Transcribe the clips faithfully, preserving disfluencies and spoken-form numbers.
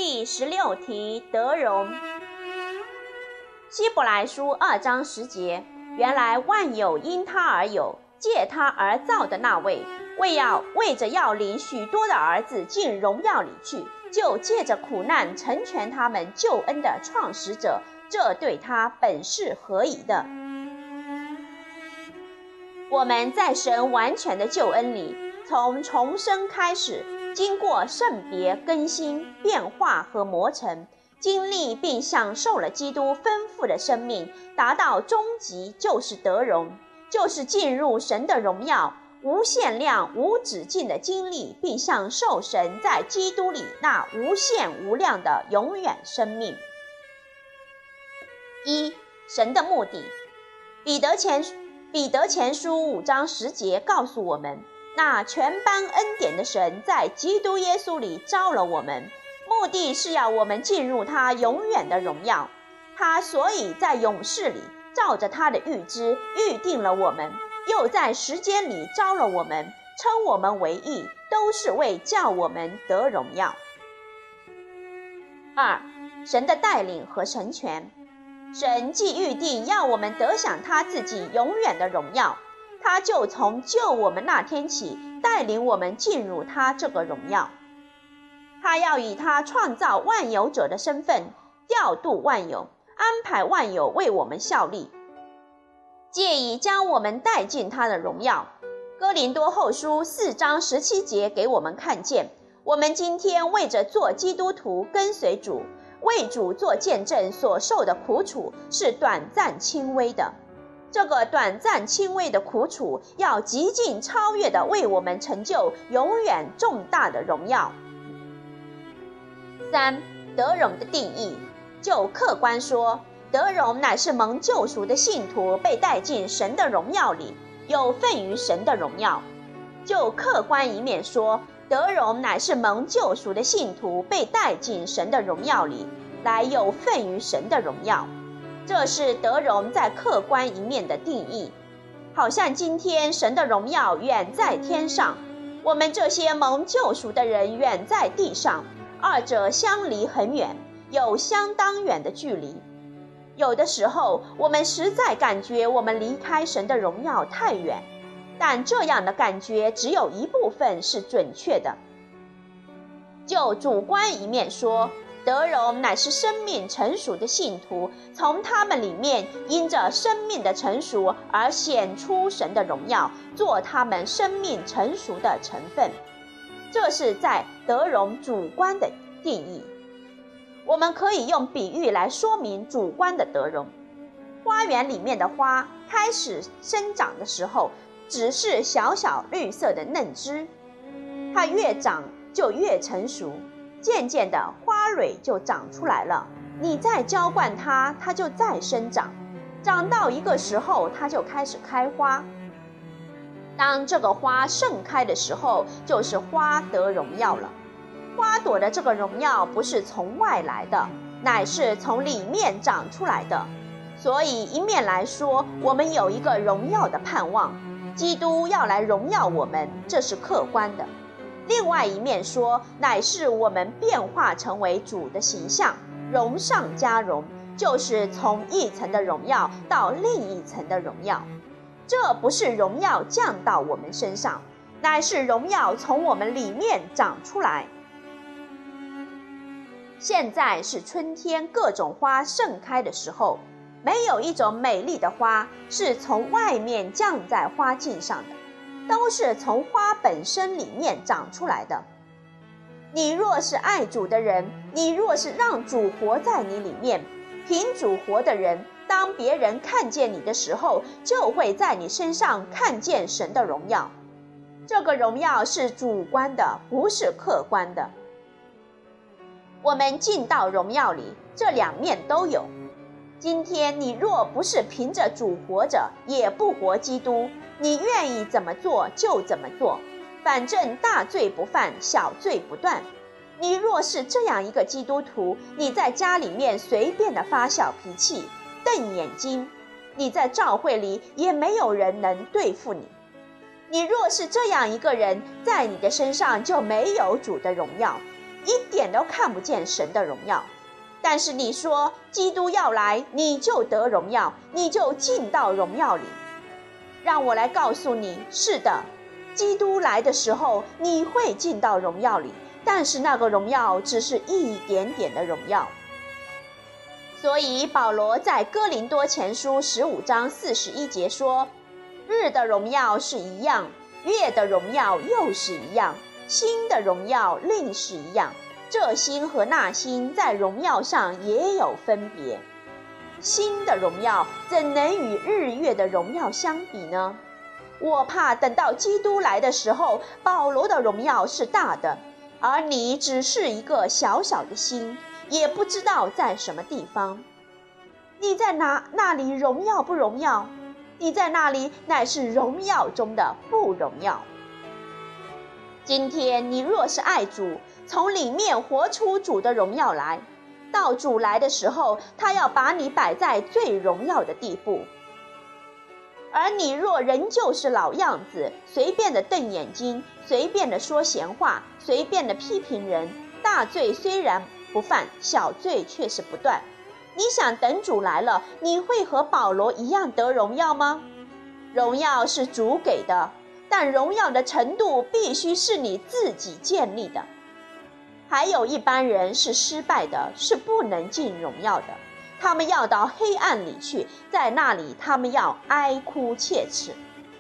第十六题得荣。希伯来书二章十节，原来万有因他而有，借他而造的那位，为要为着要领许多的儿子进荣耀里去，就借着苦难成全他们救恩的创始者，这对他本是合宜的。我们在神完全的救恩里，从重生开始，经过圣别、更新、变化和磨成，经历并享受了基督丰富的生命，达到终极就是得荣，就是进入神的荣耀，无限量无止境的经历并享受神在基督里那无限无量的永远生命。一、神的目的。彼得前彼得前书五章十节告诉我们，那全般恩典的神在基督耶稣里召了我们，目的是要我们进入他永远的荣耀。他所以在永世里照着他的预知预定了我们，又在时间里召了我们，称我们为义，都是为叫我们得荣耀。二、神的带领和成全。神既预定要我们得享他自己永远的荣耀，他就从救我们那天起带领我们进入他这个荣耀。他要以他创造万有者的身份调度万有，安排万有为我们效力，借以将我们带进他的荣耀。哥林多后书四章十七节给我们看见，我们今天为着做基督徒跟随主，为主做见证所受的苦楚是短暂轻微的，这个短暂轻微的苦楚要极尽超越的为我们成就永远重大的荣耀。三、得荣的定义。就客观说，得荣乃是蒙救赎的信徒被带进神的荣耀里，有份于神的荣耀。就客观一面说，得荣乃是蒙救赎的信徒被带进神的荣耀里，来有份于神的荣耀。这是得荣在客观一面的定义。好像今天神的荣耀远在天上，我们这些蒙救赎的人远在地上，二者相离很远，有相当远的距离。有的时候我们实在感觉我们离开神的荣耀太远，但这样的感觉只有一部分是准确的。就主观一面说，得荣乃是生命成熟的信徒，从他们里面因着生命的成熟而显出神的荣耀，做他们生命成熟的成分。这是在得荣主观的定义。我们可以用比喻来说明主观的得荣。花园里面的花开始生长的时候，只是小小绿色的嫩枝，它越长就越成熟，渐渐的花蕊就长出来了，你再浇灌它，它就再生长，长到一个时候它就开始开花。当这个花盛开的时候，就是花得荣耀了。花朵的这个荣耀不是从外来的，乃是从里面长出来的。所以一面来说，我们有一个荣耀的盼望，基督要来荣耀我们，这是客观的。另外一面说，乃是我们变化成为主的形象，荣上加荣，就是从一层的荣耀到另一层的荣耀。这不是荣耀降到我们身上，乃是荣耀从我们里面长出来。现在是春天各种花盛开的时候，没有一种美丽的花是从外面降在花茎上的，都是从花本身里面长出来的。你若是爱主的人，你若是让主活在你里面，凭主活的人，当别人看见你的时候，就会在你身上看见神的荣耀。这个荣耀是主观的，不是客观的。我们进到荣耀里，这两面都有。今天你若不是凭着主活着，也不活基督，你愿意怎么做就怎么做，反正大罪不犯，小罪不断。你若是这样一个基督徒，你在家里面随便的发小脾气，瞪眼睛，你在教会里也没有人能对付你。你若是这样一个人，在你的身上就没有主的荣耀， 一点都看不见神的荣耀。但是你说基督要来，你就得荣耀，你就进到荣耀里。让我来告诉你，是的，基督来的时候，你会进到荣耀里，但是那个荣耀只是一点点的荣耀。所以保罗在哥林多前书十五章四十一节说，日的荣耀是一样，月的荣耀又是一样，星的荣耀另是一样，这星和那星在荣耀上也有分别。星的荣耀怎能与日月的荣耀相比呢？我怕等到基督来的时候，保罗的荣耀是大的，而你只是一个小小的星，也不知道在什么地方。你在哪那里荣耀不荣耀？你在那里乃是荣耀中的不荣耀。今天你若是爱主，从里面活出主的荣耀来，到主来的时候，他要把你摆在最荣耀的地步。而你若仍旧是老样子，随便的瞪眼睛，随便的说闲话，随便的批评人，大罪虽然不犯，小罪却是不断。你想等主来了，你会和保罗一样得荣耀吗？荣耀是主给的，但荣耀的程度必须是你自己建立的。还有一般人是失败的，是不能进荣耀的，他们要到黑暗里去，在那里他们要哀哭切齿。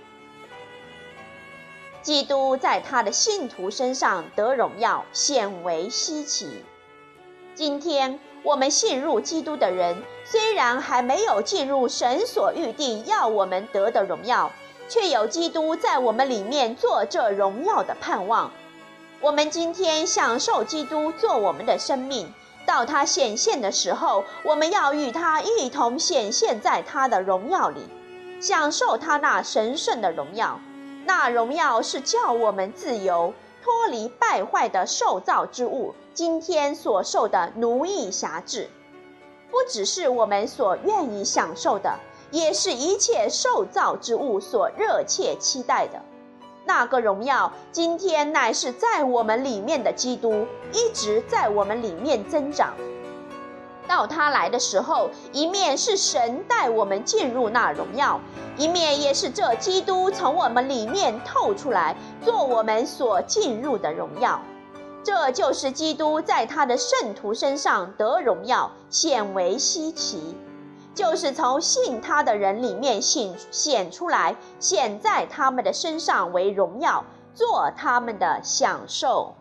基督在他的信徒身上得荣耀，显为稀奇。今天我们信入基督的人，虽然还没有进入神所预定要我们得的荣耀，却有基督在我们里面做这荣耀的盼望。我们今天享受基督做我们的生命，到他显现的时候，我们要与他一同显现在他的荣耀里，享受他那神圣的荣耀。那荣耀是叫我们自由，脱离败坏的受造之物今天所受的奴役辖制。不只是我们所愿意享受的，也是一切受造之物所热切期待的。那个荣耀今天乃是在我们里面的基督，一直在我们里面增长。到他来的时候，一面是神带我们进入那荣耀，一面也是这基督从我们里面透出来，做我们所进入的荣耀。这就是基督在他的圣徒身上得荣耀，显为稀奇，就是从信他的人里面显显出来，显在他们的身上为荣耀，做他们的享受。